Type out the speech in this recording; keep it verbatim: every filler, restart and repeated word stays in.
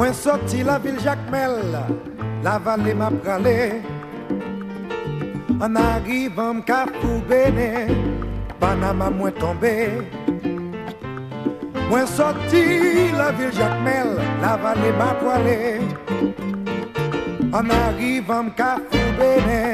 Moi sorti la ville Jacmel, la vallée m'a pralé. En arrivant m'Cafou Béné, Panama moi tombé. Moi sorti la ville Jacmel, la vallée m'a pralé. En arrivant m'Cafou Béné,